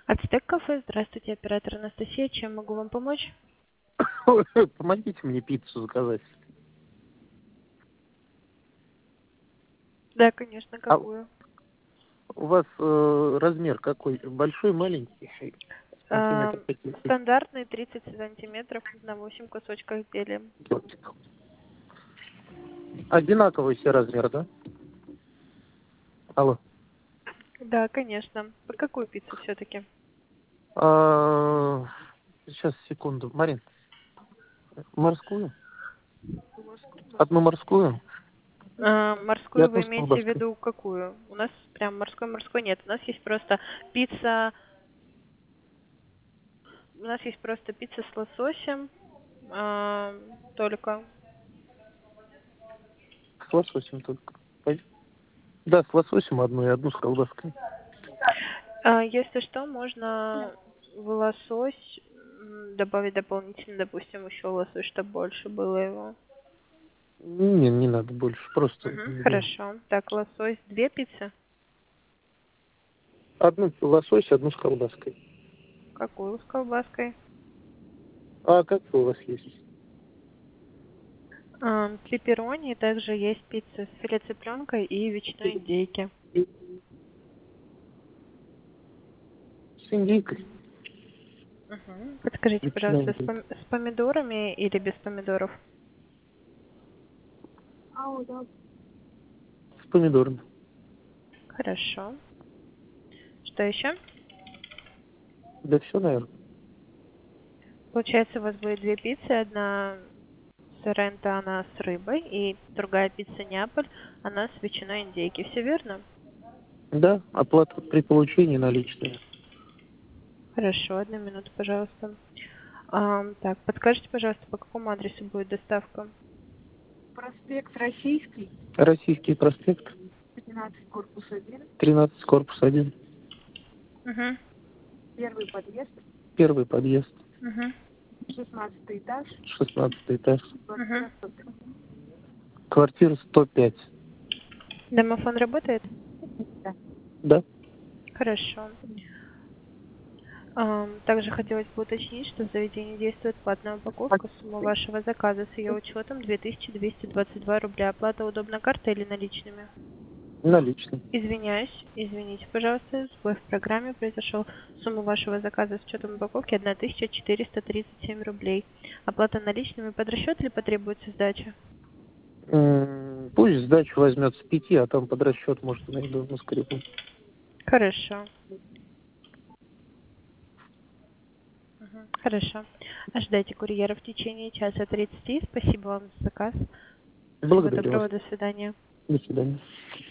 Ацтек кафе. Здравствуйте, оператор Анастасия. Чем могу вам помочь? Помогите мне пиццу заказать. Да, конечно. А Какую? у вас размер какой? Большой, маленький? Сантиметр какие? Стандартный 30 сантиметров на 8 кусочков делим. Одинаковый все размер, да? Алло. Да, конечно. По какую пиццу все-таки? Сейчас, секунду. Марин, морскую? Одну морскую? И Морскую одну вы с имеете в колбаской. виду какую? У нас прям морской нет. У нас есть просто пицца. У нас есть просто пицца с лососем. Только. С лососем только. Да, с лососем одну и одну с колбаской. Если что, можно в лосось добавить дополнительно, допустим, еще лосось, чтобы больше было его. Не надо больше. Просто две. Хорошо. Так, лосось. 2 пиццы? Одну лосось, одну с колбаской. Какую с колбаской? А как у вас есть? Пепперони, также есть пицца с филе цыпленка и ветчиной индейки. С индейкой. Подскажите, Ветчина пожалуйста, индейка. с помидорами или без помидоров? С помидорами. Хорошо. Что еще? Да все, наверное. Получается, у вас будет 2 пиццы, одна сорренто, она с рыбой, и другая пицца Неаполь, она с ветчиной индейки. Все верно? Да, оплата при получении наличными. Хорошо, 1 минуту, пожалуйста. Так, подскажите, пожалуйста, по какому адресу будет доставка? Проспект Российский, Российский проспект, 15, корпус 1, 13, корпус 1. Угу. первый подъезд, Первый подъезд, Угу. 16 этаж, 16 этаж. Угу. квартира 105. Квартира 105. Домофон работает? Да? Хорошо. Также хотелось бы уточнить, что в заведении действует платная упаковка. Сумма вашего заказа с ее учетом 2222 рубля. Оплата удобна картой или наличными? Наличный. Извиняюсь, извините, пожалуйста, сбой в программе произошел. Сумма вашего заказа с учетом упаковки 1437 рублей. Оплата наличными под расчет или потребуется сдача? Пусть сдачу возьмет с 5, а там под расчет, может, найду на скрипу. Хорошо. Хорошо. Ожидайте курьера в течение часа 30. Спасибо вам за заказ. Всего Благодарю вас. доброго, до свидания. До свидания.